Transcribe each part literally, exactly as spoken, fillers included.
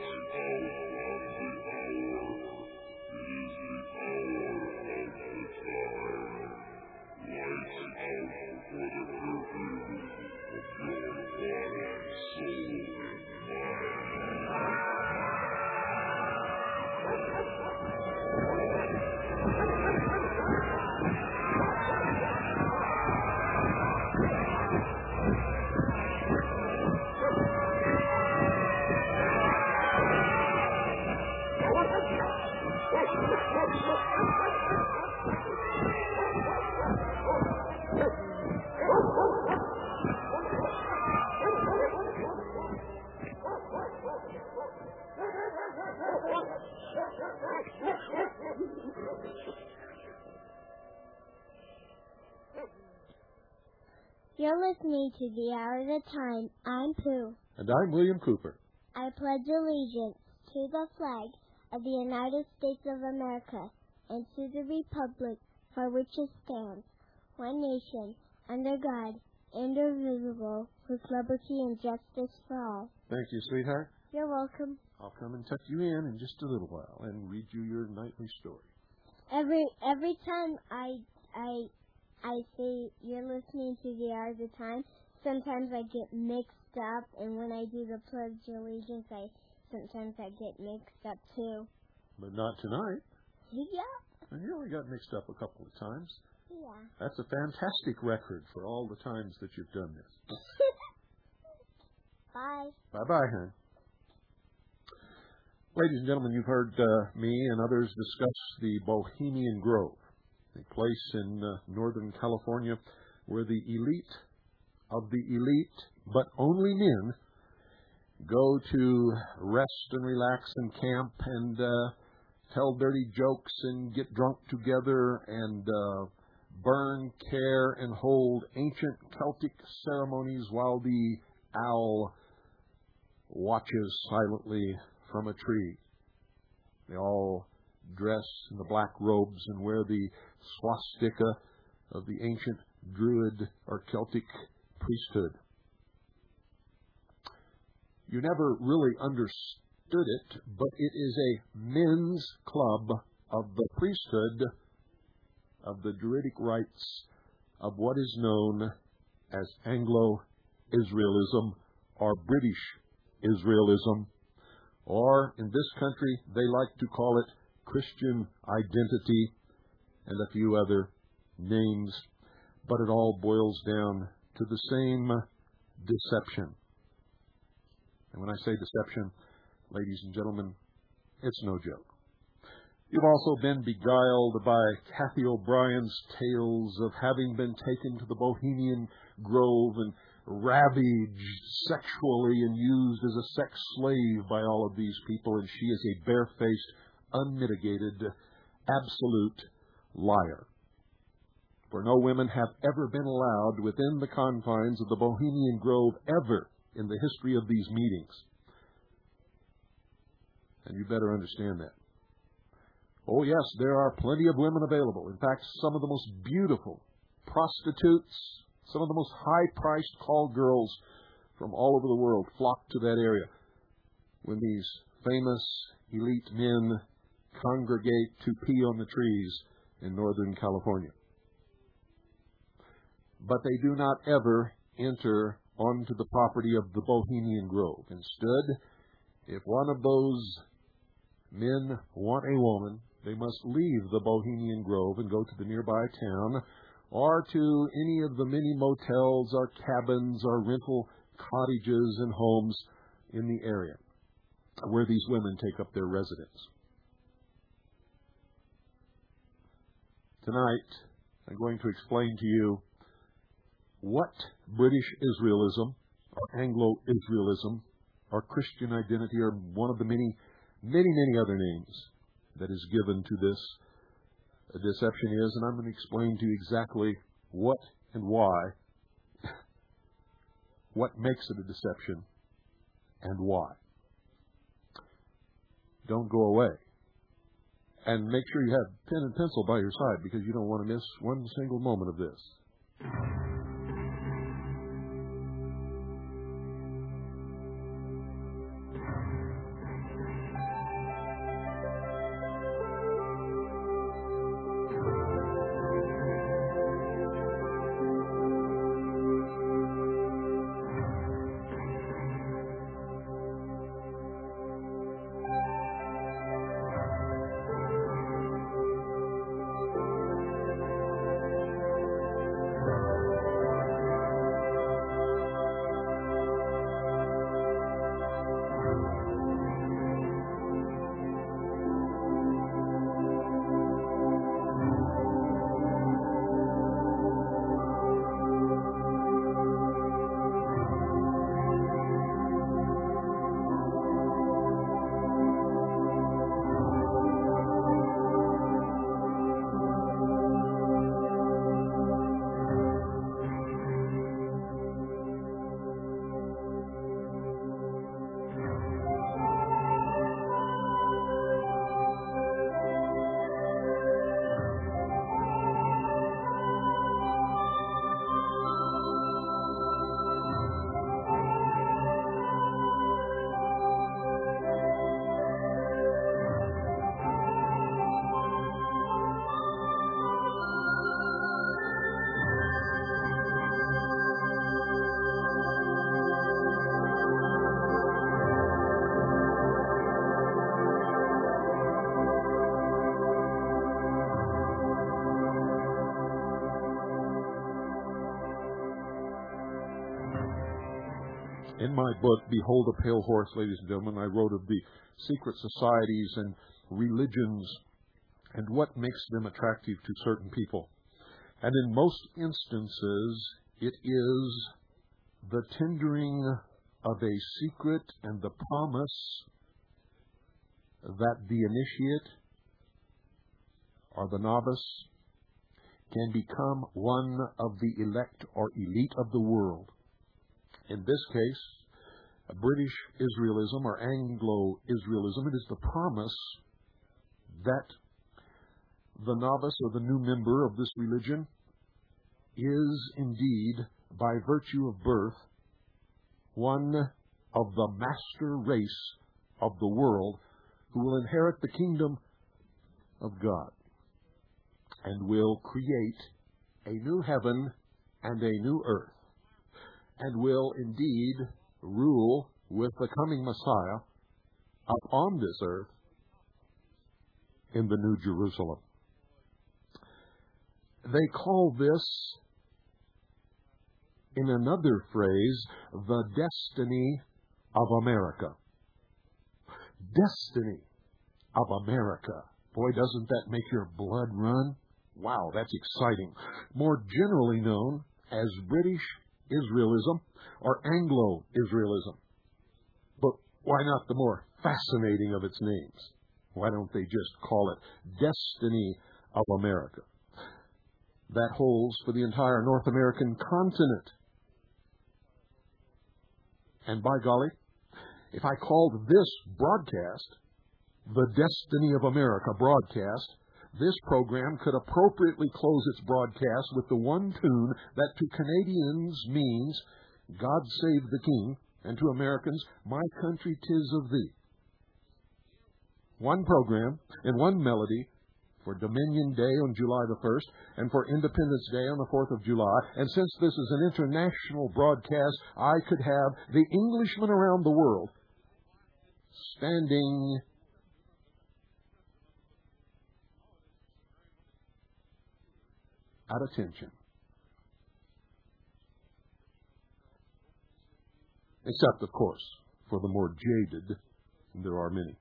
You're listening to The Hour of the Time. I'm Pooh. And I'm William Cooper. I pledge allegiance to the flag of the United States of America and to the republic for which it stands, one nation, under God, indivisible, with liberty and justice for all. Thank you, sweetheart. You're welcome. I'll come and tuck you in in just a little while and read you your nightly story. Every every time I I I say you're listening to The Hour of the Time, sometimes I get mixed up, and when I do the Pledge of Allegiance, I sometimes I get mixed up too. But not tonight. Yeah. And you only got mixed up a couple of times. Yeah. That's a fantastic record for all the times that you've done this. Bye. Bye-bye, hon. Ladies and gentlemen, you've heard uh, me and others discuss the Bohemian Grove, a place in uh, Northern California where the elite of the elite, but only men, go to rest and relax and camp and uh, tell dirty jokes and get drunk together and uh, burn, care, and hold ancient Celtic ceremonies while the owl watches silently from a tree. They all dress in the black robes and wear the swastika of the ancient Druid or Celtic priesthood. You never really understood it, but it is a men's club of the priesthood of the Druidic rites of what is known as Anglo-Israelism or British Israelism, or in this country they like to call it Christian identity and a few other names, but it all boils down to the same deception. And when I say deception, ladies and gentlemen, it's no joke. You've also been beguiled by Kathy O'Brien's tales of having been taken to the Bohemian Grove and ravaged sexually and used as a sex slave by all of these people, and she is a barefaced, unmitigated, absolute liar. For no women have ever been allowed within the confines of the Bohemian Grove ever in the history of these meetings. And you better understand that. Oh yes, there are plenty of women available. In fact, some of the most beautiful prostitutes, some of the most high-priced call girls from all over the world flock to that area when these famous elite men congregate to pee on the trees in Northern California. But they do not ever enter onto the property of the Bohemian Grove. Instead, if one of those men want a woman, they must leave the Bohemian Grove and go to the nearby town or to any of the many motels or cabins or rental cottages and homes in the area where these women take up their residence. Tonight, I'm going to explain to you what British Israelism or Anglo-Israelism or Christian identity or one of the many, many, many other names that is given to this deception is, and I'm going to explain to you exactly what and why, what makes it a deception, and why. Don't go away. And make sure you have pen and pencil by your side because you don't want to miss one single moment of this. In my book, Behold a Pale Horse, ladies and gentlemen, I wrote of the secret societies and religions and what makes them attractive to certain people. And in most instances, it is the tendering of a secret and the promise that the initiate or the novice can become one of the elect or elite of the world. In this case, a British Israelism or Anglo-Israelism, it is the promise that the novice or the new member of this religion is indeed, by virtue of birth, one of the master race of the world who will inherit the kingdom of God and will create a new heaven and a new earth, and will indeed rule with the coming Messiah upon this earth in the New Jerusalem. They call this, in another phrase, the destiny of America. Destiny of America. Boy, doesn't that make your blood run? Wow, that's exciting. More generally known as British Israelism or Anglo-Israelism. But why not the more fascinating of its names? Why don't they just call it Destiny of America? That holds for the entire North American continent. And by golly, if I called this broadcast the Destiny of America broadcast, this program could appropriately close its broadcast with the one tune that to Canadians means, God save the King, and to Americans, my country 'tis of thee. One program and one melody for Dominion Day on July the first and for Independence Day on the fourth of July. And since this is an international broadcast, I could have the Englishmen around the world standing at attention. Except, of course, for the more jaded, and there are many.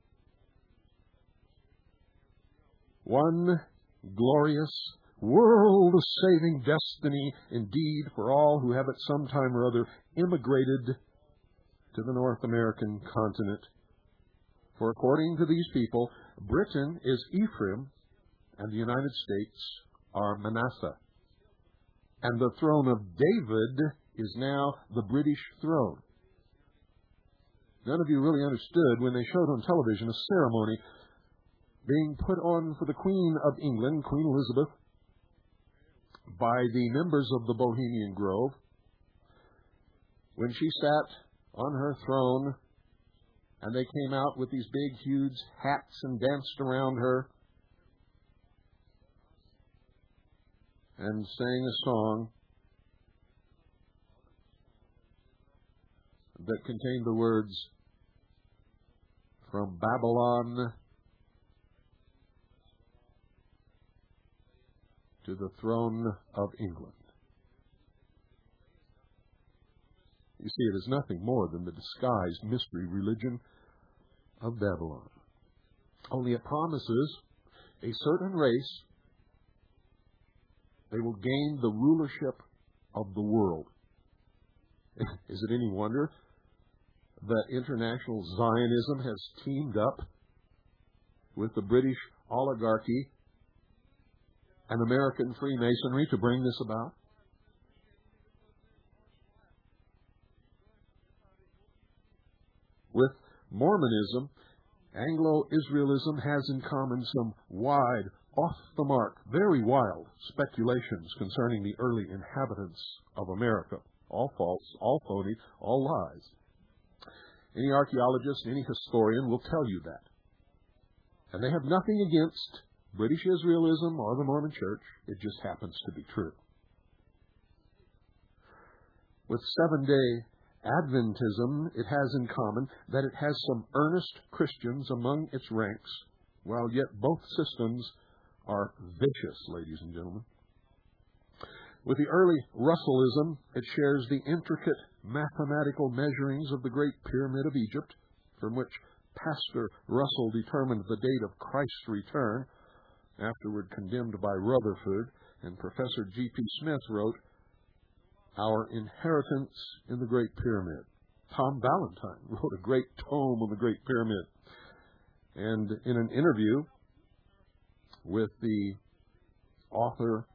One glorious, world-saving destiny, indeed, for all who have at some time or other immigrated to the North American continent. For according to these people, Britain is Ephraim, and the United States are Manasseh. And the throne of David is now the British throne. None of you really understood when they showed on television a ceremony being put on for the Queen of England, Queen Elizabeth, by the members of the Bohemian Grove, when she sat on her throne and they came out with these big, huge hats and danced around her and sang a song that contained the words, "From Babylon to the throne of England." You see, it is nothing more than the disguised mystery religion of Babylon. Only it promises a certain race. They will gain the rulership of the world. Is it any wonder that international Zionism has teamed up with the British oligarchy and American Freemasonry to bring this about? With Mormonism, Anglo-Israelism has in common some wide, off-the-mark, very wild speculations concerning the early inhabitants of America. All false, all phony, all lies. Any archaeologist, any historian will tell you that. And they have nothing against British Israelism or the Mormon Church. It just happens to be true. With Seventh-day Adventism, it has in common that it has some earnest Christians among its ranks, while yet both systems are vicious, ladies and gentlemen. With the early Russellism, it shares the intricate mathematical measurings of the Great Pyramid of Egypt, from which Pastor Russell determined the date of Christ's return, afterward condemned by Rutherford, and Professor G P Smith wrote, Our Inheritance in the Great Pyramid. Tom Valentine wrote a great tome on the Great Pyramid. And in an interview with the author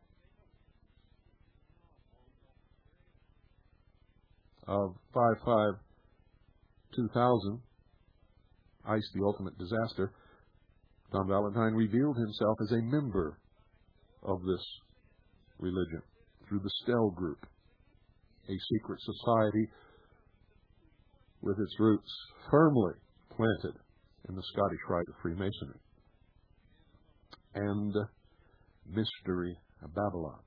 of five five two thousand, Ice, the Ultimate Disaster, Tom Valentine revealed himself as a member of this religion through the Stell Group, a secret society with its roots firmly planted in the Scottish Rite of Freemasonry and Mystery of Babylon.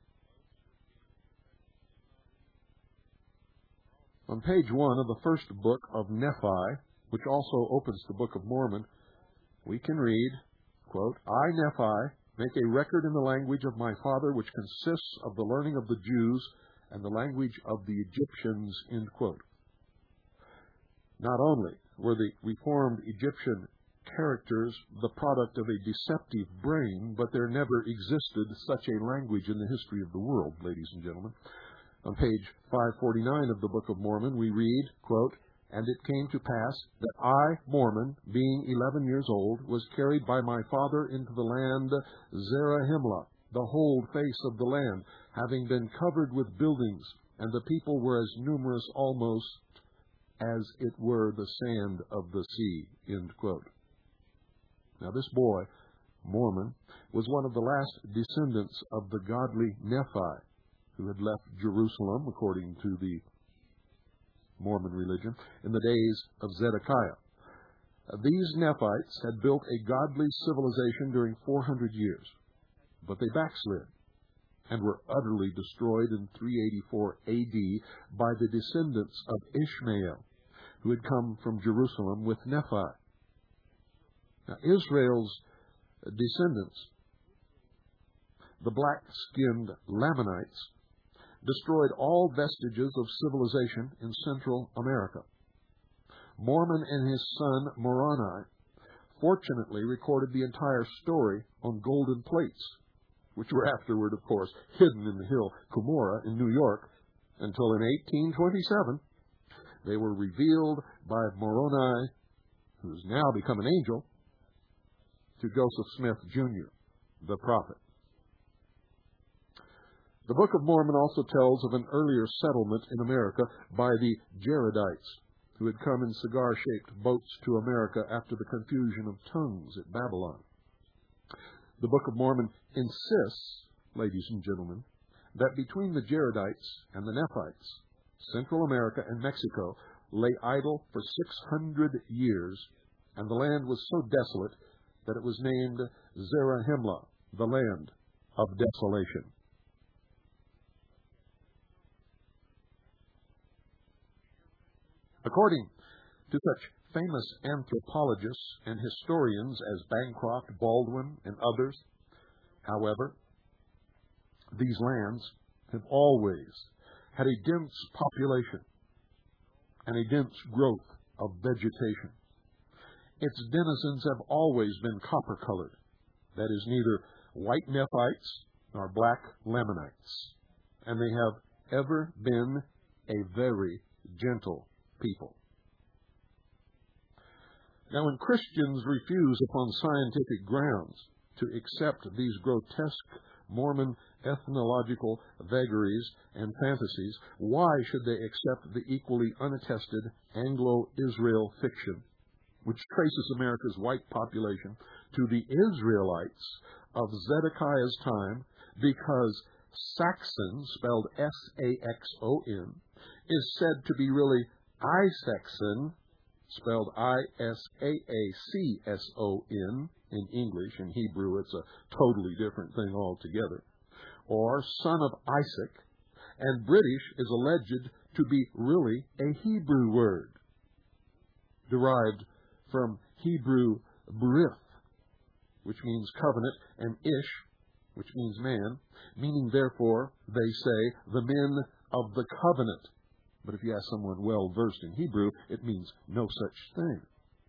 On page one of the first book of Nephi, which also opens the Book of Mormon, we can read, quote, I, Nephi, make a record in the language of my father, which consists of the learning of the Jews and the language of the Egyptians, end quote. Not only were the reformed Egyptian characters the product of a deceptive brain, but there never existed such a language in the history of the world, ladies and gentlemen. On page five forty-nine of the Book of Mormon, we read, quote, And it came to pass that I, Mormon, being eleven years old, was carried by my father into the land Zarahemla, the whole face of the land, having been covered with buildings, and the people were as numerous almost as it were the sand of the sea, end quote. Now this boy, Mormon, was one of the last descendants of the godly Nephi, who had left Jerusalem, according to the Mormon religion, in the days of Zedekiah. These Nephites had built a godly civilization during four hundred years, but they backslid and were utterly destroyed in three eighty-four A D by the descendants of Ishmael, who had come from Jerusalem with Nephi. Now, Israel's descendants, the black-skinned Lamanites, destroyed all vestiges of civilization in Central America. Mormon and his son Moroni fortunately recorded the entire story on golden plates, which were afterward, of course, hidden in the hill Cumorah in New York, until in eighteen twenty-seven they were revealed by Moroni, who has now become an angel, to Joseph Smith, Junior, the prophet. The Book of Mormon also tells of an earlier settlement in America by the Jaredites, who had come in cigar-shaped boats to America after the confusion of tongues at Babylon. The Book of Mormon insists, ladies and gentlemen, that between the Jaredites and the Nephites, Central America and Mexico lay idle for six hundred years, and the land was so desolate that it was named Zarahemla, the land of desolation. According to such famous anthropologists and historians as Bancroft, Baldwin, and others, however, these lands have always had a dense population and a dense growth of vegetation. Its denizens have always been copper-colored, that is, neither white Nephites nor black Lamanites, and they have ever been a very gentle people. Now, when Christians refuse upon scientific grounds to accept these grotesque Mormon ethnological vagaries and fantasies, why should they accept the equally unattested Anglo-Israel fiction, which traces America's white population to the Israelites of Zedekiah's time, because Saxon, spelled S A X O N, is said to be really Isaacson, spelled I S A A C S O N in English. In Hebrew, it's a totally different thing altogether. Or son of Isaac, and British is alleged to be really a Hebrew word, derived from Hebrew brith, which means covenant, and ish, which means man, meaning, therefore, they say, the men of the covenant. But if you ask someone well-versed in Hebrew, it means no such thing.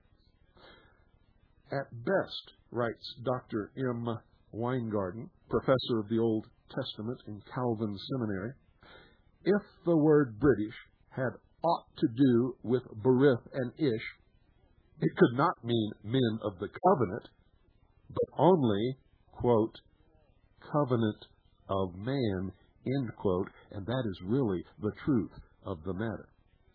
At best, writes Doctor M. Weingarten, professor of the Old Testament in Calvin Seminary, if the word British had aught to do with Berith and Ish, it could not mean men of the covenant, but only, quote, covenant of man, end quote, and that is really the truth of the matter.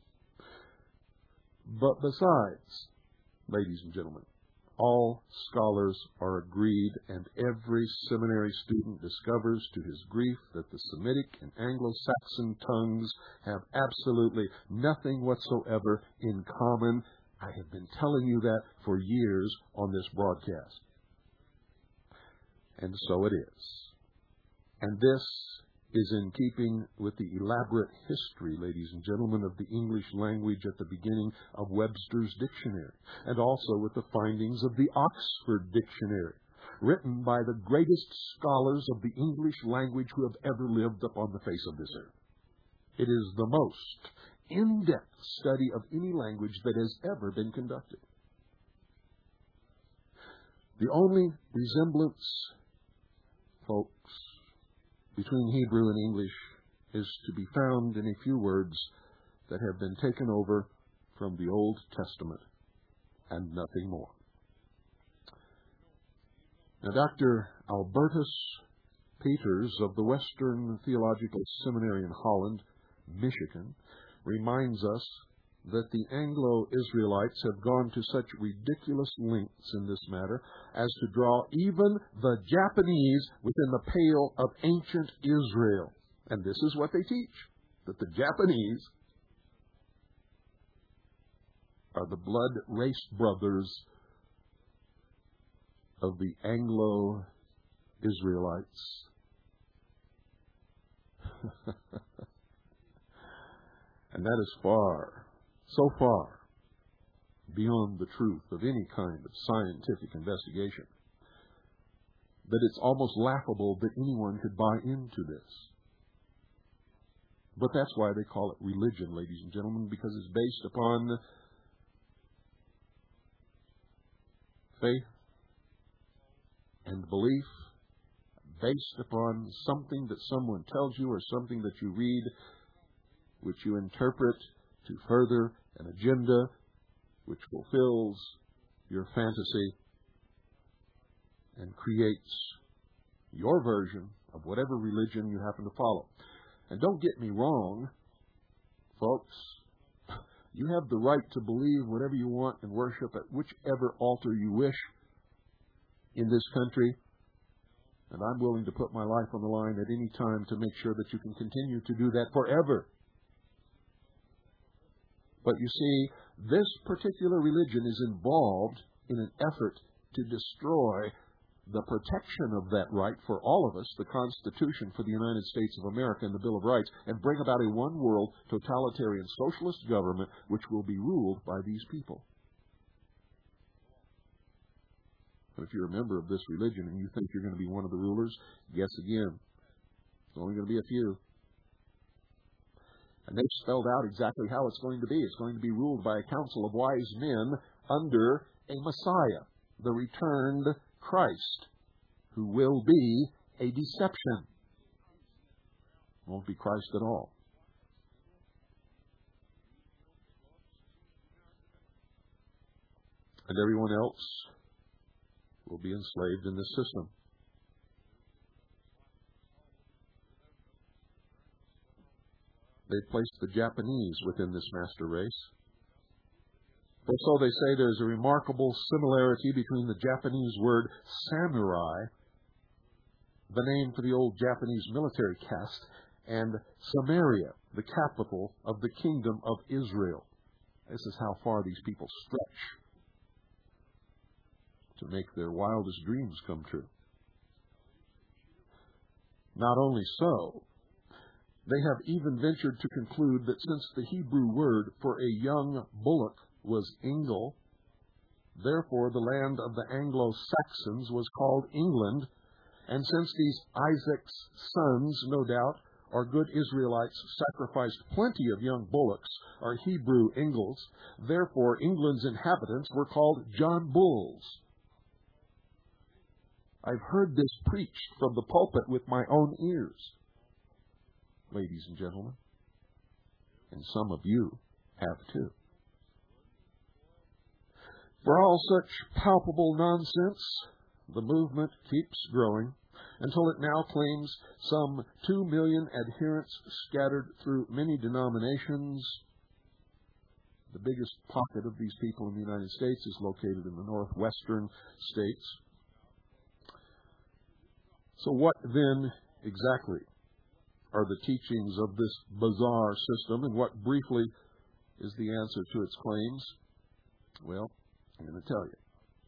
But besides, ladies and gentlemen, all scholars are agreed, and every seminary student discovers to his grief that the Semitic and Anglo-Saxon tongues have absolutely nothing whatsoever in common. I have been telling you that for years on this broadcast. And so it is. And this is in keeping with the elaborate history, ladies and gentlemen, of the English language at the beginning of Webster's Dictionary, and also with the findings of the Oxford Dictionary, written by the greatest scholars of the English language who have ever lived upon the face of this earth. It is the most in-depth study of any language that has ever been conducted. The only resemblance, folks, between Hebrew and English is to be found in a few words that have been taken over from the Old Testament and nothing more. Now, Doctor Albertus Peters of the Western Theological Seminary in Holland, Michigan, reminds us that the Anglo-Israelites have gone to such ridiculous lengths in this matter as to draw even the Japanese within the pale of ancient Israel. And this is what they teach, that the Japanese are the blood race brothers of the Anglo-Israelites. And that is far, so far, beyond the truth of any kind of scientific investigation that it's almost laughable that anyone could buy into this. But that's why they call it religion, ladies and gentlemen, because it's based upon faith and belief, based upon something that someone tells you or something that you read, which you interpret to further an agenda which fulfills your fantasy and creates your version of whatever religion you happen to follow. And don't get me wrong, folks, you have the right to believe whatever you want and worship at whichever altar you wish in this country, and I'm willing to put my life on the line at any time to make sure that you can continue to do that forever. But you see, this particular religion is involved in an effort to destroy the protection of that right for all of us, the Constitution for the United States of America and the Bill of Rights, and bring about a one-world totalitarian socialist government which will be ruled by these people. But if you're a member of this religion and you think you're going to be one of the rulers, guess again. It's only going to be a few. And they've spelled out exactly how it's going to be. It's going to be ruled by a council of wise men under a Messiah, the returned Christ, who will be a deception. Won't be Christ at all. And everyone else will be enslaved in this system. They've placed the Japanese within this master race. For so they say there's a remarkable similarity between the Japanese word samurai, the name for the old Japanese military caste, and Samaria, the capital of the kingdom of Israel. This is how far these people stretch to make their wildest dreams come true. Not only so, they have even ventured to conclude that since the Hebrew word for a young bullock was Engel, therefore the land of the Anglo-Saxons was called England, And since these Isaac's sons, no doubt, are good Israelites, sacrificed plenty of young bullocks, or Hebrew Ingles, therefore England's inhabitants were called John Bulls. I've heard this preached from the pulpit with my own ears, ladies and gentlemen, and some of you have too. For all such palpable nonsense, the movement keeps growing until it now claims some two million adherents scattered through many denominations. The biggest pocket of these people in the United States is located in the northwestern states. So what then exactly are the teachings of this bizarre system, and what briefly is the answer to its claims? Well, I'm going to tell you.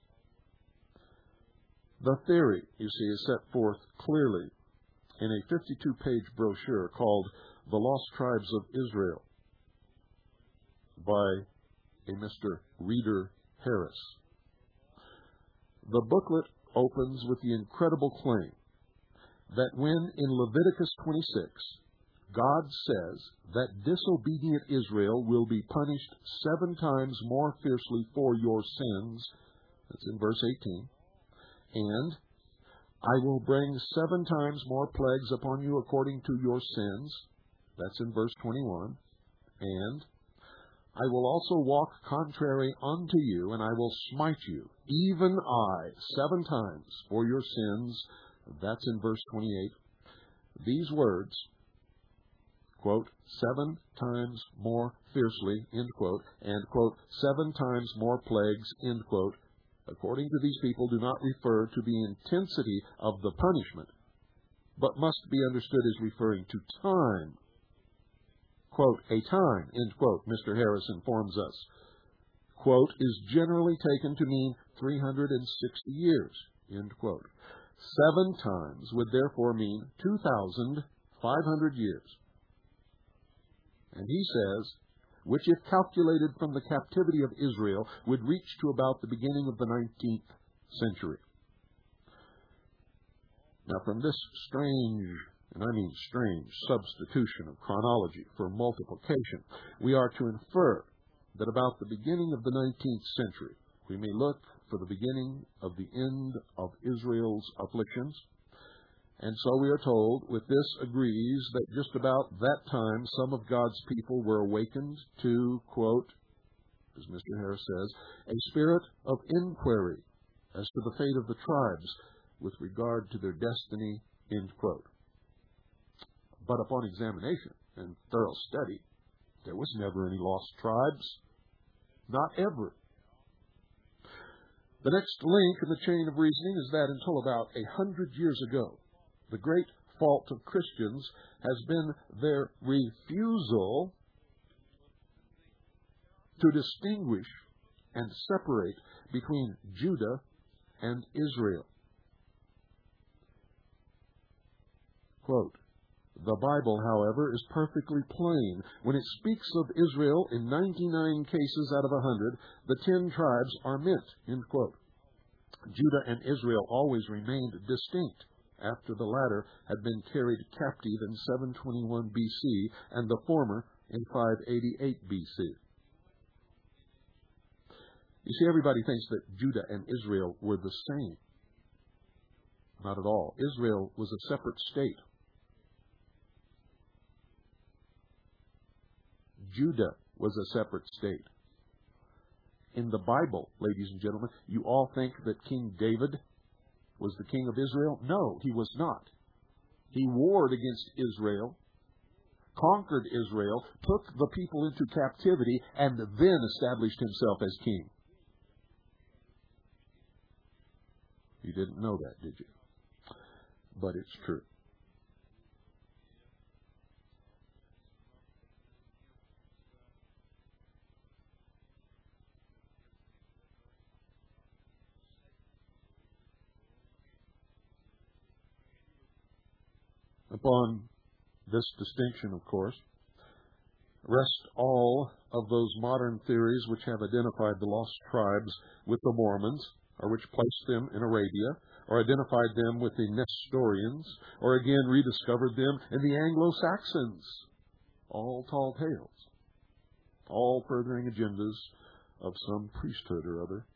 The theory, you see, is set forth clearly in a fifty-two page brochure called The Lost Tribes of Israel by a Mister Reader Harris. The booklet opens with the incredible claim that when in Leviticus twenty-six, God says that disobedient Israel will be punished seven times more fiercely for your sins, that's in verse eighteen, and I will bring seven times more plagues upon you according to your sins, that's in verse twenty-one, and I will also walk contrary unto you, and I will smite you, even I, seven times for your sins, that's in verse twenty-eight. These words, quote, seven times more fiercely, end quote, and, quote, seven times more plagues, end quote, according to these people, do not refer to the intensity of the punishment, but must be understood as referring to time. Quote, a time, end quote, Mister Harris informs us, quote, is generally taken to mean three hundred sixty years, end quote. Seven times would therefore mean two thousand five hundred years. And he says, which if calculated from the captivity of Israel, would reach to about the beginning of the nineteenth century. Now from this strange, and I mean strange, substitution of chronology for multiplication, we are to infer that about the beginning of the nineteenth century, we may look for the beginning of the end of Israel's afflictions. And so we are told, with this agrees that just about that time some of God's people were awakened to, quote, as Mister Harris says, a spirit of inquiry as to the fate of the tribes with regard to their destiny, end quote. But upon examination and thorough study, there was never any lost tribes. Not ever. The next link in the chain of reasoning is that until about a hundred years ago, the great fault of Christians has been their refusal to distinguish and separate between Judah and Israel. Quote, the Bible, however, is perfectly plain. When it speaks of Israel in ninety-nine cases out of one hundred, the ten tribes are meant, end quote. Judah and Israel always remained distinct after the latter had been carried captive in seven twenty-one B C and the former in five eighty-eight B C. You see, everybody thinks that Judah and Israel were the same. Not at all. Israel was a separate state. Judah was a separate state. In the Bible, ladies and gentlemen, you all think that King David was the king of Israel? No, he was not. He warred against Israel, conquered Israel, took the people into captivity, and then established himself as king. You didn't know that, did you? But it's true. Upon this distinction, of course, rest all of those modern theories which have identified the lost tribes with the Mormons, or which placed them in Arabia, or identified them with the Nestorians, or again rediscovered them in the Anglo-Saxons. All tall tales, all furthering agendas of some priesthood or other.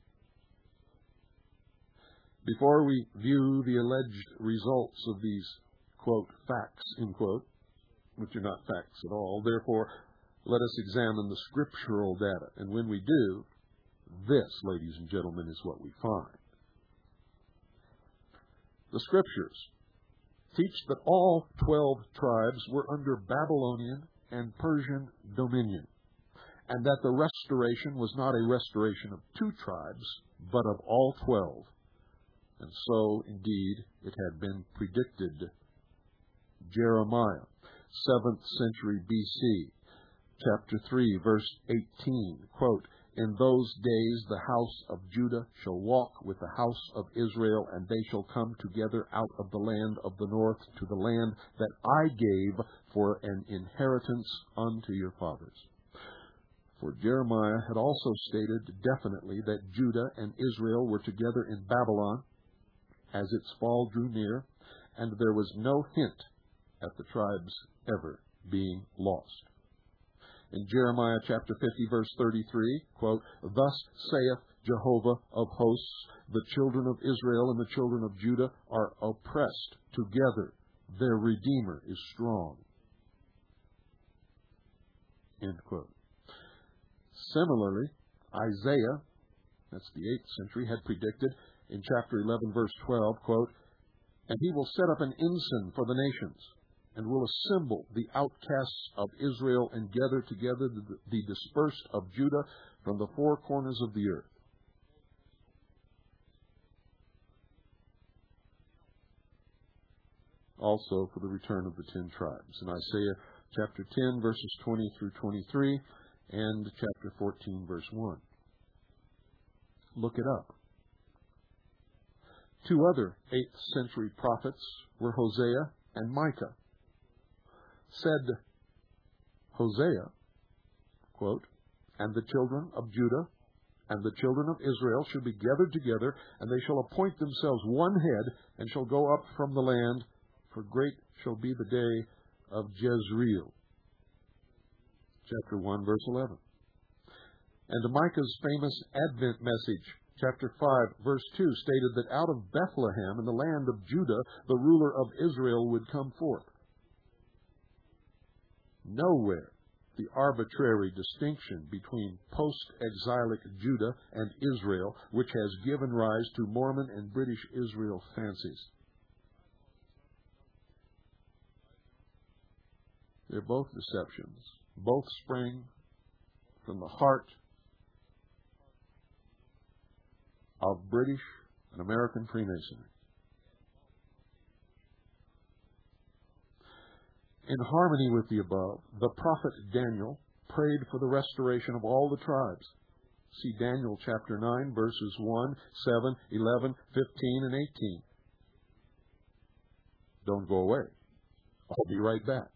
Before we view the alleged results of these, quote, facts, end quote, which are not facts at all, therefore, let us examine the scriptural data. And when we do, this, ladies and gentlemen, is what we find. The scriptures teach that all twelve tribes were under Babylonian and Persian dominion, and that the restoration was not a restoration of two tribes, but of all twelve. And so, indeed, it had been predicted. Jeremiah, seventh century B C, chapter three, verse eighteen, quote, "In those days the house of Judah shall walk with the house of Israel, and they shall come together out of the land of the north to the land that I gave for an inheritance unto your fathers." For Jeremiah had also stated definitely that Judah and Israel were together in Babylon as its fall drew near, and there was no hint at the tribes ever being lost. In Jeremiah chapter fifty, verse thirty-three, quote, "Thus saith Jehovah of hosts, the children of Israel and the children of Judah are oppressed together. Their Redeemer is strong." End quote. Similarly, Isaiah, that's the eighth century, had predicted in chapter eleven, verse twelve, quote, "And he will set up an ensign for the nations, and will assemble the outcasts of Israel, and gather together the, the dispersed of Judah from the four corners of the earth." Also for the return of the ten tribes. In Isaiah chapter ten, verses twenty through twenty-three, and chapter fourteen, verse one. Look it up. Two other eighth century prophets were Hosea and Micah. Said Hosea, quote, "And the children of Judah and the children of Israel shall be gathered together, and they shall appoint themselves one head, and shall go up from the land, for great shall be the day of Jezreel." Chapter one, verse eleven. And Micah's famous Advent message, chapter five, verse two, stated that out of Bethlehem in the land of Judah, the ruler of Israel would come forth. Nowhere the arbitrary distinction between post-exilic Judah and Israel, which has given rise to Mormon and British Israel fancies. They're both deceptions. Both spring from the heart of British and American Freemasonry. In harmony with the above, the prophet Daniel prayed for the restoration of all the tribes. See Daniel chapter nine, verses one, seven, eleven, fifteen, and eighteen. Don't go away. I'll be right back.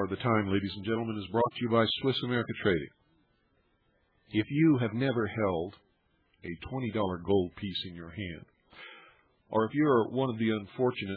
hour of the time, ladies and gentlemen, is brought to you by Swiss America Trading. If you have never held a twenty dollar gold piece in your hand, or if you're one of the unfortunate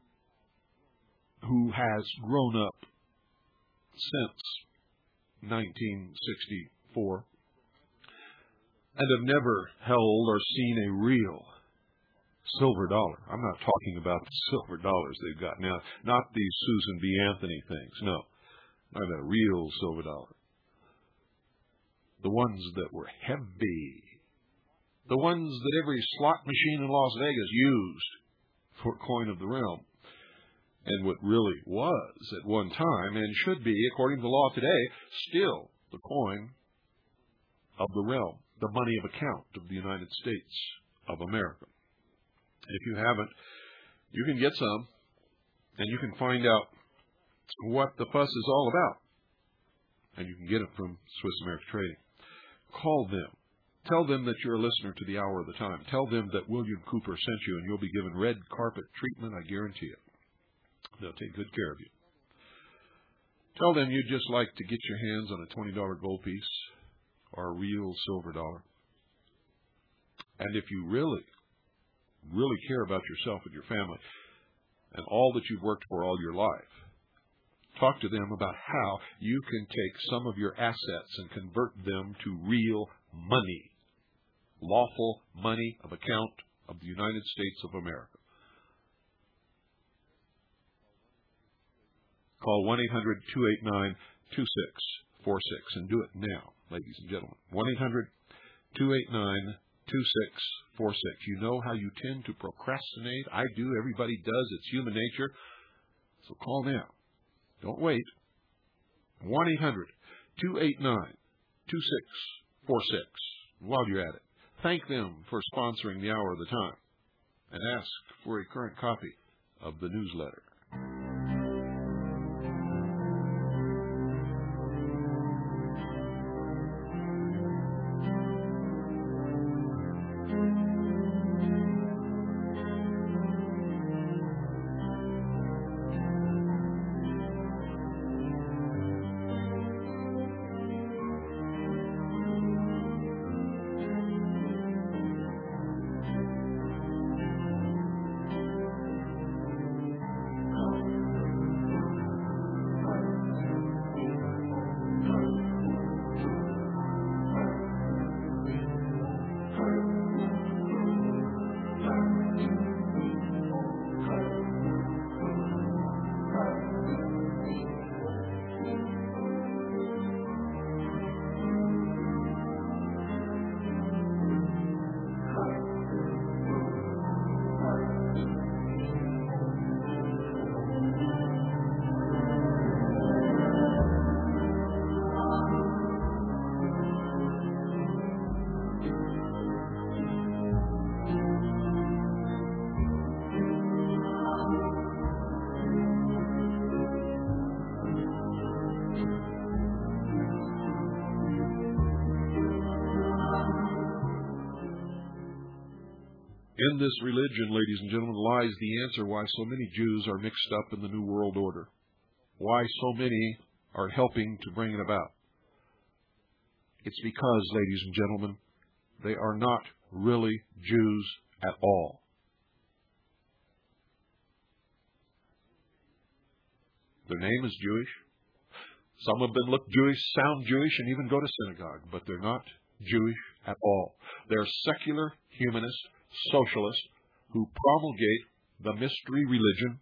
who has grown up since nineteen sixty-four and have never held or seen a real silver dollar. I'm not talking about the silver dollars they've got now, not these Susan B. Anthony things. No, not a real silver dollar. The ones that were heavy. The ones that every slot machine in Las Vegas used for coin of the realm. And what really was at one time, and should be, according to the law today, still the coin of the realm, the money of account of the United States of America. If you haven't, you can get some, and you can find out what the fuss is all about. And you can get it from Swiss America Trading. Call them. Tell them that you're a listener to the hour of the time. Tell them that William Cooper sent you, and you'll be given red carpet treatment, I guarantee it. They'll take good care of you. Tell them you'd just like to get your hands on a twenty dollar gold piece or a real silver dollar. And if you really, really care about yourself and your family and all that you've worked for all your life, talk to them about how you can take some of your assets and convert them to real money, lawful money of account of the United States of America. Call one eight hundred, two eight nine, two six four six and do it now, ladies and gentlemen. one eight hundred, two eight nine, two six four six. You know how you tend to procrastinate. I do. Everybody does. It's human nature. So call now. Don't wait. one eight hundred, two eight nine, two six four six. While you're at it, thank them for sponsoring the hour of the time and ask for a current copy of the newsletter. In this religion, ladies and gentlemen, lies the answer why so many Jews are mixed up in the New World Order, why so many are helping to bring it about. It's because, ladies and gentlemen, they are not really Jews at all. Their name is Jewish. Some of them look Jewish, sound Jewish, and even go to synagogue, but they're not Jewish at all. They're secular humanists, socialists who promulgate the mystery religion,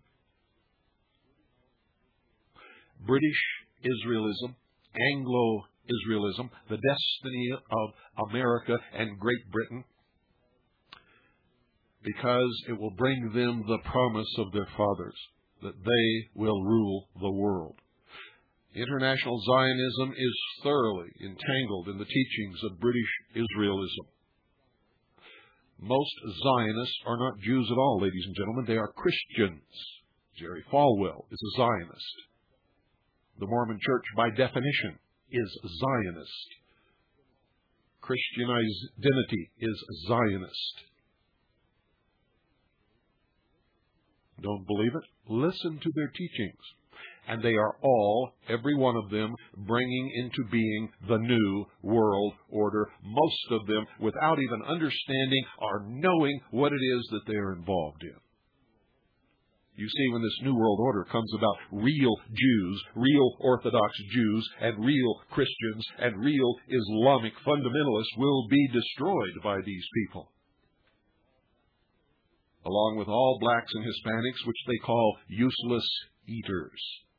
British Israelism, Anglo-Israelism, the destiny of America and Great Britain, because it will bring them the promise of their fathers that they will rule the world. International Zionism is thoroughly entangled in the teachings of British Israelism. Most Zionists are not Jews at all, ladies and gentlemen. They are Christians. Jerry Falwell is a Zionist. The Mormon Church, by definition, is Zionist. Christian identity is Zionist. Don't believe it? Listen to their teachings. And they are all, every one of them, bringing into being the new world order, most of them without even understanding or knowing what it is that they are involved in. You see, when this new world order comes about, real Jews, real Orthodox Jews, and real Christians, and real Islamic fundamentalists will be destroyed by these people, along with all blacks and Hispanics, which they call useless eaters.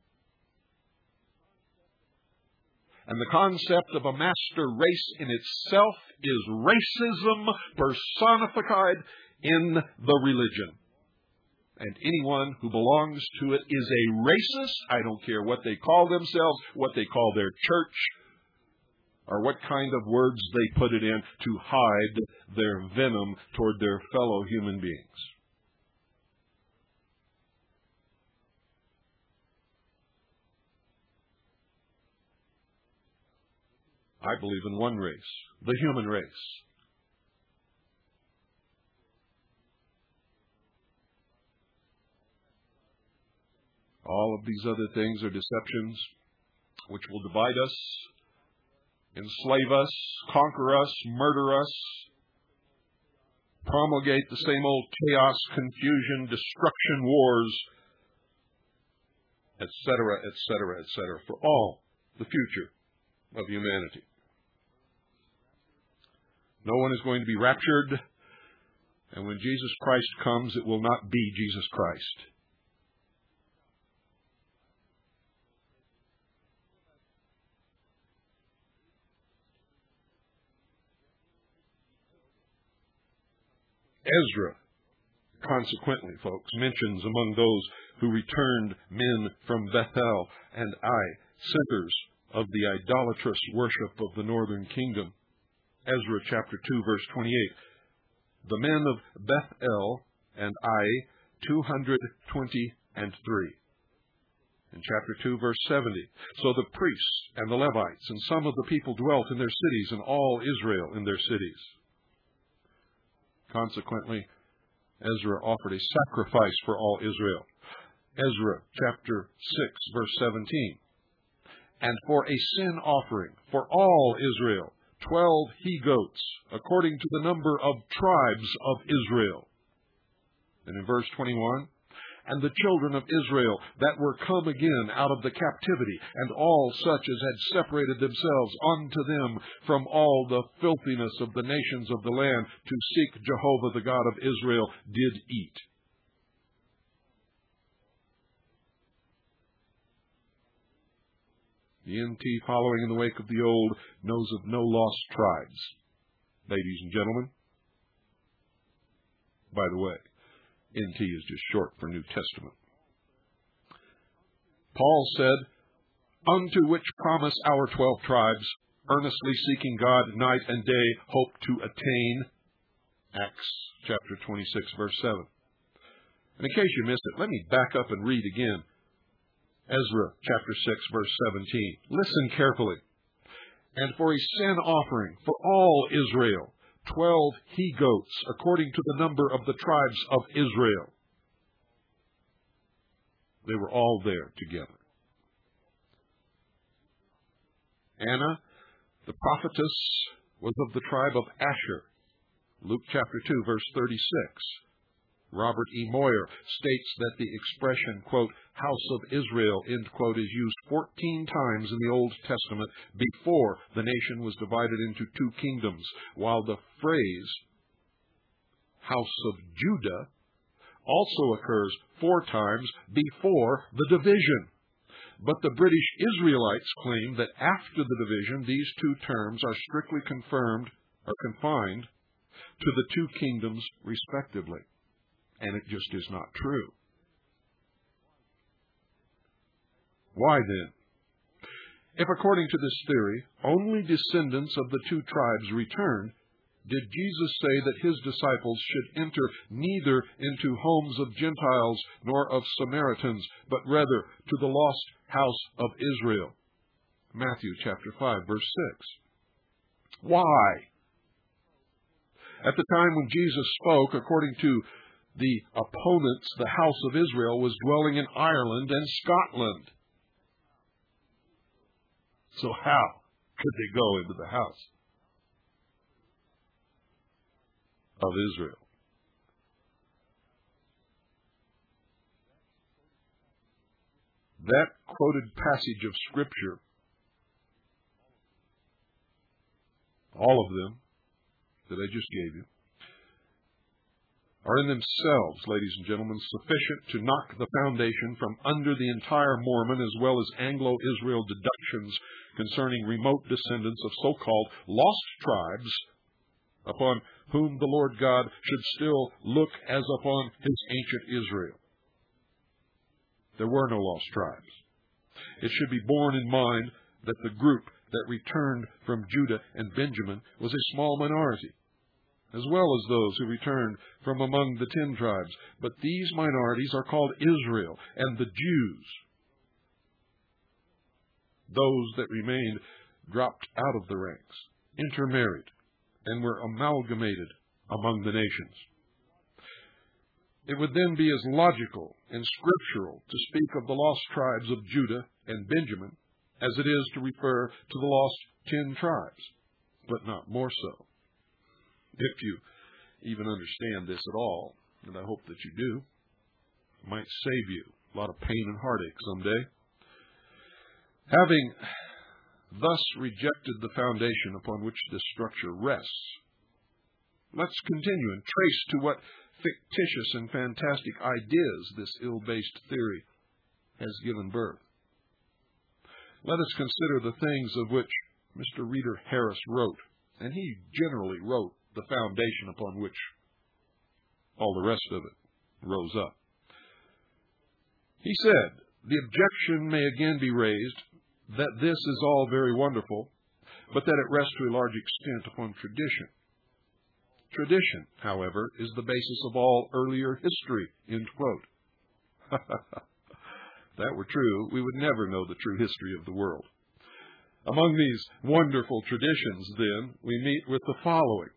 And the concept of a master race in itself is racism personified in the religion. And anyone who belongs to it is a racist. I don't care what they call themselves, what they call their church, or what kind of words they put it in to hide their venom toward their fellow human beings. I believe in one race, the human race. All of these other things are deceptions which will divide us, enslave us, conquer us, murder us, promulgate the same old chaos, confusion, destruction, wars, et cetera, et cetera, et cetera, for all the future of humanity. No one is going to be raptured, and when Jesus Christ comes, it will not be Jesus Christ. Ezra, consequently, folks, mentions among those who returned men from Bethel and Ai, centers of the idolatrous worship of the northern kingdom. Ezra chapter two, verse twenty-eight. The men of Bethel and Ai, two hundred twenty and three. In chapter two, verse seventy. So the priests and the Levites and some of the people dwelt in their cities, and all Israel in their cities. Consequently, Ezra offered a sacrifice for all Israel. Ezra chapter six, verse seventeen. And for a sin offering for all Israel, twelve he-goats, according to the number of tribes of Israel. And in verse twenty-one, and the children of Israel that were come again out of the captivity, and all such as had separated themselves unto them from all the filthiness of the nations of the land, to seek Jehovah the God of Israel, did eat. The N T, following in the wake of the old, knows of no lost tribes. Ladies and gentlemen, by the way, N T is just short for New Testament. Paul said, unto which promise our twelve tribes, earnestly seeking God night and day, hope to attain. Acts chapter twenty-six, verse seven. And in case you missed it, let me back up and read again. Ezra chapter six, verse seventeen. Listen carefully. And for a sin offering for all Israel, twelve he-goats, according to the number of the tribes of Israel. They were all there together. Anna, the prophetess, was of the tribe of Asher. Luke chapter two, verse thirty-six. Robert E. Moyer states that the expression, quote, house of Israel, end quote, is used fourteen times in the Old Testament before the nation was divided into two kingdoms, while the phrase house of Judah also occurs four times before the division. But the British Israelites claim that after the division, these two terms are strictly confirmed or confined to the two kingdoms respectively. And it just is not true. Why then? If according to this theory, only descendants of the two tribes returned, did Jesus say that his disciples should enter neither into homes of Gentiles nor of Samaritans, but rather to the lost house of Israel? Matthew chapter five, verse six. Why? At the time when Jesus spoke, according to the opponents, the house of Israel was dwelling in Ireland and Scotland. So how could they go into the house of Israel? That quoted passage of Scripture, all of them that I just gave you, are in themselves, ladies and gentlemen, sufficient to knock the foundation from under the entire Mormon as well as Anglo-Israel deductions concerning remote descendants of so-called lost tribes upon whom the Lord God should still look as upon his ancient Israel. There were no lost tribes. It should be borne in mind that the group that returned from Judah and Benjamin was a small minority, as well as those who returned from among the ten tribes. But these minorities are called Israel and the Jews. Those that remained dropped out of the ranks, intermarried, and were amalgamated among the nations. It would then be as logical and scriptural to speak of the lost tribes of Judah and Benjamin as it is to refer to the lost ten tribes, but not more so. If you even understand this at all, and I hope that you do, it might save you a lot of pain and heartache someday. Having thus rejected the foundation upon which this structure rests, let's continue and trace to what fictitious and fantastic ideas this ill-based theory has given birth. Let us consider the things of which Mister Reader Harris wrote, and he generally wrote the foundation upon which all the rest of it rose up. He said, the objection may again be raised that this is all very wonderful, but that it rests to a large extent upon tradition. Tradition, however, is the basis of all earlier history, end quote. If that were true, we would never know the true history of the world. Among these wonderful traditions, then, we meet with the following.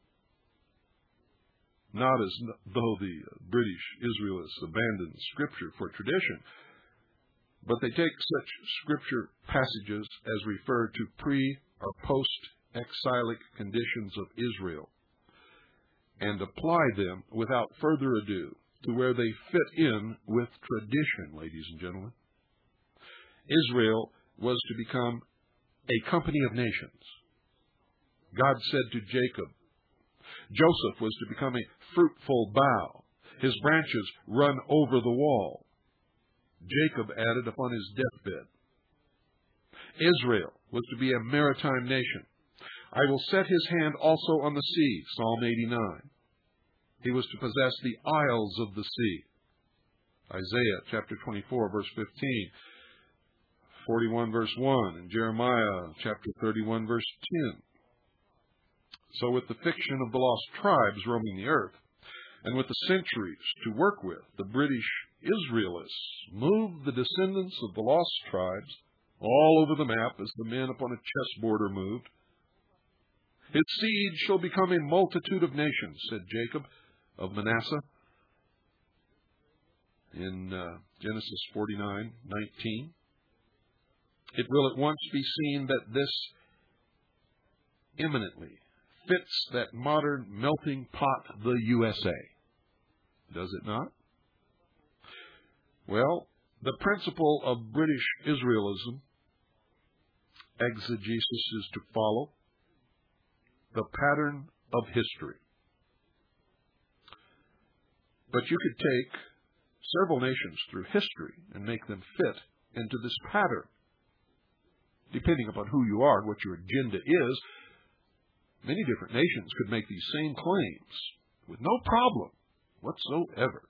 Not as though the British Israelists abandoned Scripture for tradition, but they take such Scripture passages as refer to pre- or post-exilic conditions of Israel and apply them without further ado to where they fit in with tradition, ladies and gentlemen. Israel was to become a company of nations. God said to Jacob, Joseph was to become a fruitful bough, his branches run over the wall. Jacob added upon his deathbed. Israel was to be a maritime nation. I will set his hand also on the sea, Psalm eighty-nine. He was to possess the isles of the sea, Isaiah chapter twenty-four, verse fifteen, forty-one, verse one, and Jeremiah chapter thirty-one, verse ten. So with the fiction of the lost tribes roaming the earth, and with the centuries to work with, the British Israelists moved the descendants of the lost tribes all over the map as the men upon a chessboard are moved. His seed shall become a multitude of nations, said Jacob of Manasseh in uh, Genesis forty-nine nineteen. It will at once be seen that this eminently fits that modern melting pot, the U S A. Does it not? Well, the principle of British Israelism, exegesis, is to follow the pattern of history. But you could take several nations through history and make them fit into this pattern. Depending upon who you are and what your agenda is, many different nations could make these same claims with no problem whatsoever.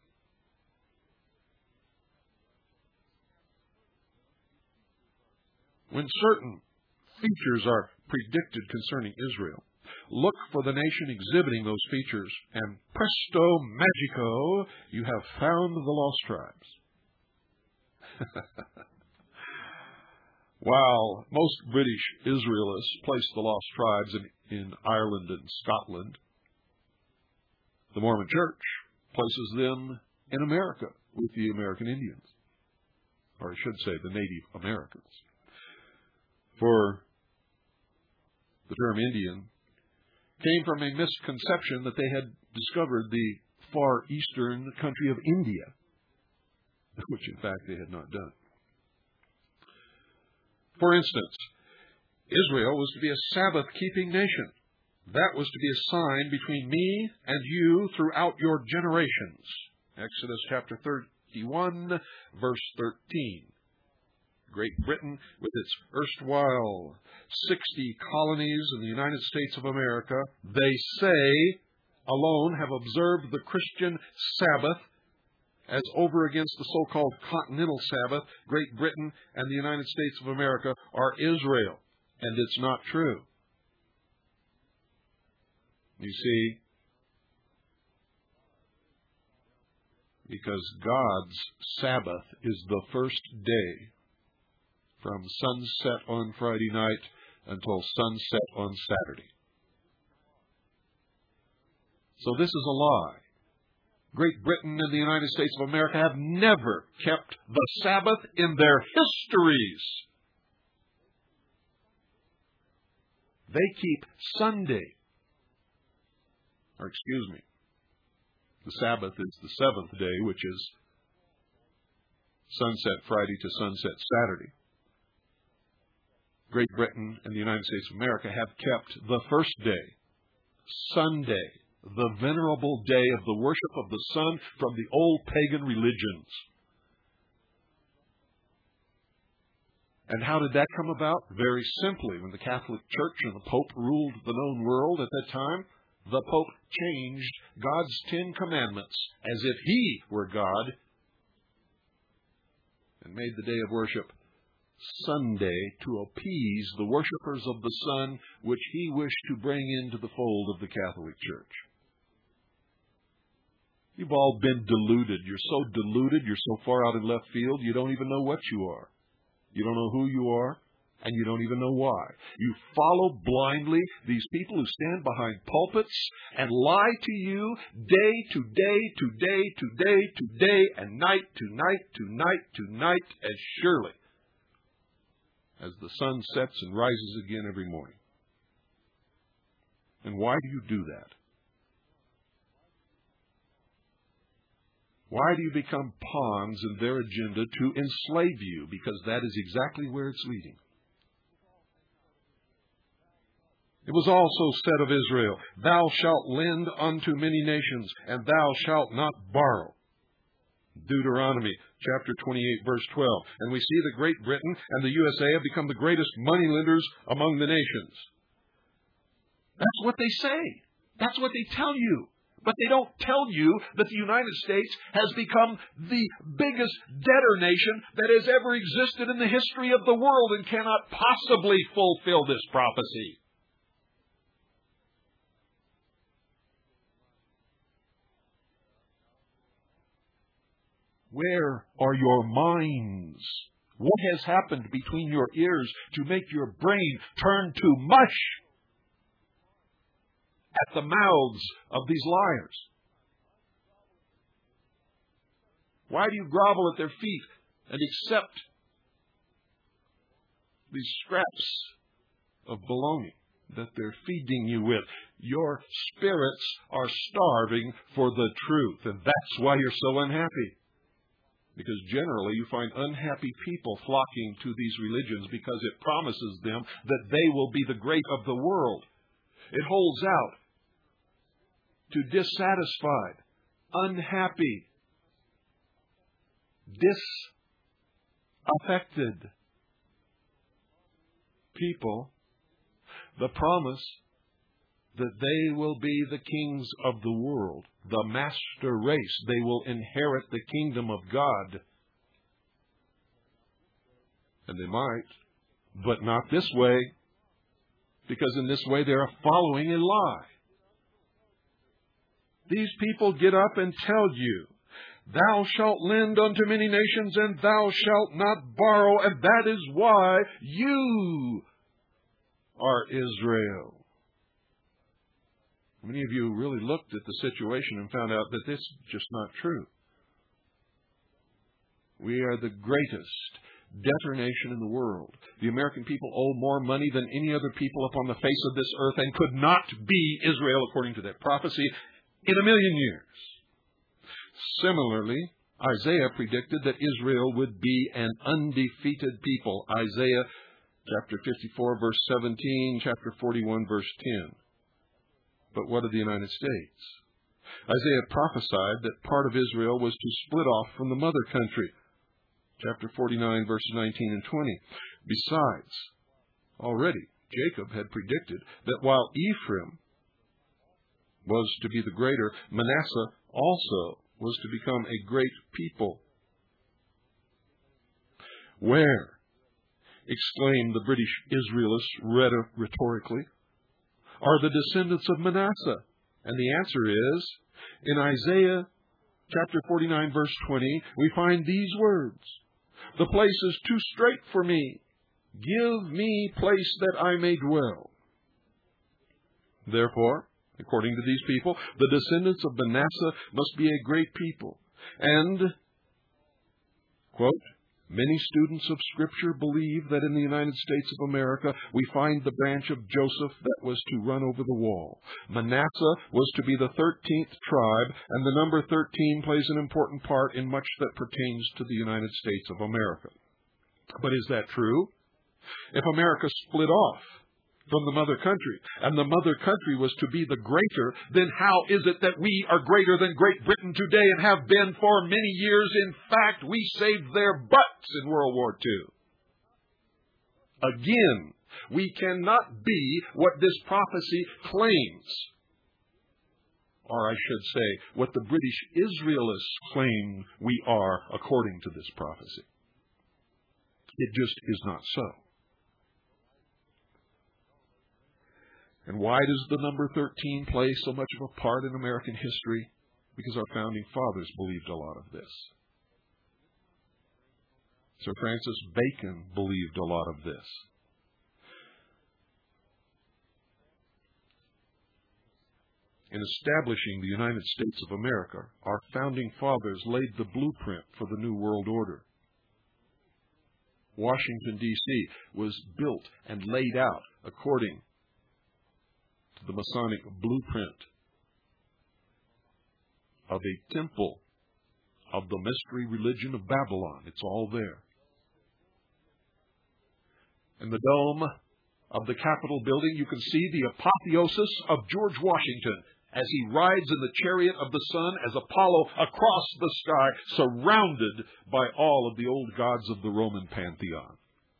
When certain features are predicted concerning Israel, look for the nation exhibiting those features, and presto magico, you have found the lost tribes. While most British Israelists place the lost tribes in, in Ireland and Scotland, the Mormon Church places them in America with the American Indians, or I should say the Native Americans. For term Indian, came from a misconception that they had discovered the far eastern country of India, which in fact they had not done. For instance, Israel was to be a Sabbath-keeping nation. That was to be a sign between me and you throughout your generations. Exodus chapter thirty-one, verse thirteen. Great Britain, with its erstwhile sixty colonies in the United States of America, they say, alone have observed the Christian Sabbath as over against the so-called continental Sabbath. Great Britain and the United States of America are Israel, and it's not true. You see, because God's Sabbath is the first day from sunset on Friday night until sunset on Saturday. So this is a lie. Great Britain and the United States of America have never kept the Sabbath in their histories. They keep Sunday. Or excuse me, the Sabbath is the seventh day, which is sunset Friday to sunset Saturday. Great Britain and the United States of America have kept the first day, Sunday, the venerable day of the worship of the sun from the old pagan religions. And how did that come about? Very simply, when the Catholic Church and the Pope ruled the known world at that time, the Pope changed God's Ten Commandments as if he were God and made the day of worship Sunday to appease the worshipers of the sun, which he wished to bring into the fold of the Catholic Church. You've all been deluded. You're so deluded, you're so far out in left field, you don't even know what you are. You don't know who you are, and you don't even know why. You follow blindly these people who stand behind pulpits and lie to you day to day to day to day to day and night to night to night to night as surely as the sun sets and rises again every morning. And why do you do that? Why do you become pawns in their agenda to enslave you? Because that is exactly where it's leading. It was also said of Israel, "Thou shalt lend unto many nations, and thou shalt not borrow." Deuteronomy chapter twenty-eight, verse twelve. And we see that Great Britain and the U S A have become the greatest moneylenders among the nations. That's what they say. That's what they tell you. But they don't tell you that the United States has become the biggest debtor nation that has ever existed in the history of the world and cannot possibly fulfill this prophecy. Where are your minds? What has happened between your ears to make your brain turn to mush at the mouths of these liars? Why do you grovel at their feet and accept these scraps of baloney that they're feeding you with? Your spirits are starving for the truth, and that's why you're so unhappy. Because generally you find unhappy people flocking to these religions because it promises them that they will be the great of the world. It holds out to dissatisfied, unhappy, disaffected people the promise that they will be the kings of the world, the master race. They will inherit the kingdom of God. And they might, but not this way, because in this way they are following a lie. These people get up and tell you, "Thou shalt lend unto many nations, and thou shalt not borrow," and that is why you are Israel. Many of you really looked at the situation and found out that this is just not true. We are the greatest debtor nation in the world. The American people owe more money than any other people upon the face of this earth and could not be Israel, according to that prophecy, in a million years. Similarly, Isaiah predicted that Israel would be an undefeated people. Isaiah chapter fifty-four, verse seventeen, chapter forty-one, verse ten. But what of the United States? Isaiah prophesied that part of Israel was to split off from the mother country. Chapter forty-nine, verses nineteen and twenty. Besides, already Jacob had predicted that while Ephraim was to be the greater, Manasseh also was to become a great people. Where, exclaimed the British Israelists rhetorically, are the descendants of Manasseh? And the answer is, in Isaiah chapter forty-nine, verse twenty, we find these words: the place is too strait for me. Give me place that I may dwell. Therefore, according to these people, the descendants of Manasseh must be a great people. And, quote, many students of Scripture believe that in the United States of America we find the branch of Joseph that was to run over the wall. Manasseh was to be the thirteenth tribe, and the number thirteen plays an important part in much that pertains to the United States of America. But is that true? If America split off from the mother country, and the mother country was to be the greater, then how is it that we are greater than Great Britain today and have been for many years? In fact, we saved their butts in World War Two. Again, we cannot be what this prophecy claims. Or I should say, what the British Israelists claim we are according to this prophecy. It just is not so. And why does the number thirteen play so much of a part in American history? Because our founding fathers believed a lot of this. Sir Francis Bacon believed a lot of this. In establishing the United States of America, our founding fathers laid the blueprint for the New World Order. Washington, D C was built and laid out according to the Masonic blueprint of a temple of the mystery religion of Babylon. It's all there. In the dome of the Capitol building, you can see the apotheosis of George Washington as he rides in the chariot of the sun as Apollo across the sky, surrounded by all of the old gods of the Roman pantheon.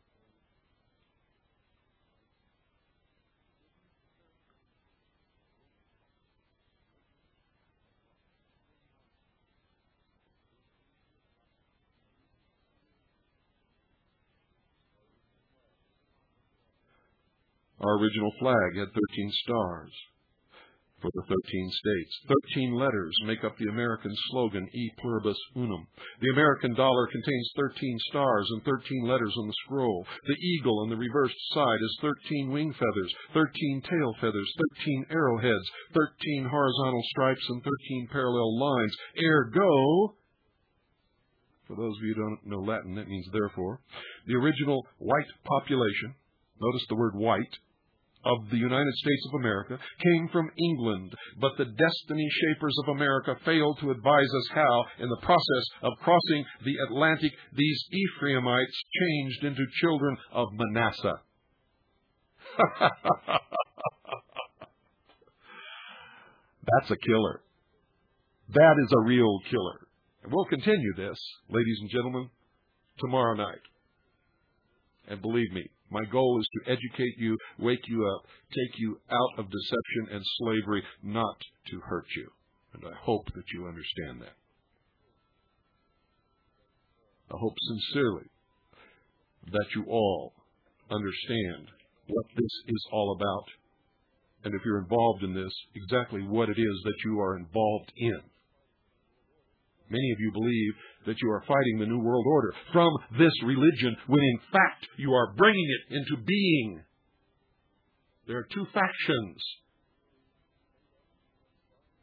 Our original flag had thirteen stars for the thirteen states. Thirteen letters make up the American slogan, E pluribus unum. The American dollar contains thirteen stars and thirteen letters on the scroll. The eagle on the reversed side is thirteen wing feathers, thirteen tail feathers, thirteen arrowheads, thirteen horizontal stripes, and thirteen parallel lines. Ergo, for those of you who don't know Latin, that means therefore, the original white population, notice the word white, of the United States of America came from England, but the destiny shapers of America failed to advise us how, in the process of crossing the Atlantic, these Ephraimites changed into children of Manasseh. That's a killer. That is a real killer. And we'll continue this, ladies and gentlemen, tomorrow night. And believe me, my goal is to educate you, wake you up, take you out of deception and slavery, not to hurt you. And I hope that you understand that. I hope sincerely that you all understand what this is all about. And if you're involved in this, exactly what it is that you are involved in. Many of you believe that you are fighting the New World Order from this religion, when in fact you are bringing it into being. There are two factions.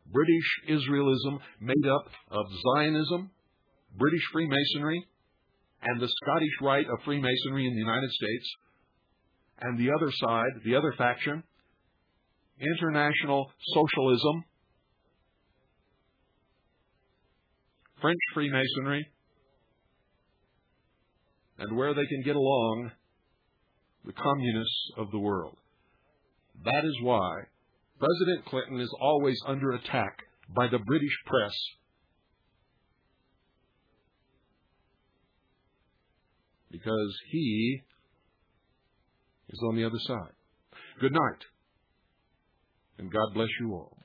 British Israelism, made up of Zionism, British Freemasonry, and the Scottish Rite of Freemasonry in the United States, and the other side, the other faction, international socialism, French Freemasonry, and where they can get along, the communists of the world. That is why President Clinton is always under attack by the British press. Because he is on the other side. Good night, and God bless you all.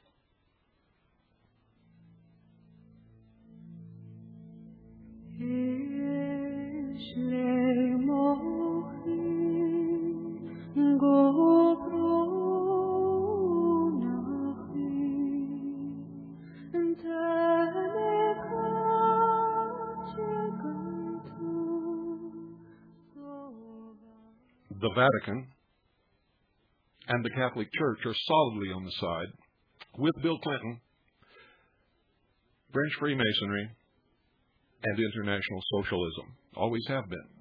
The Vatican and the Catholic Church are solidly on the side with Bill Clinton, French Freemasonry, and international socialism. Always have been.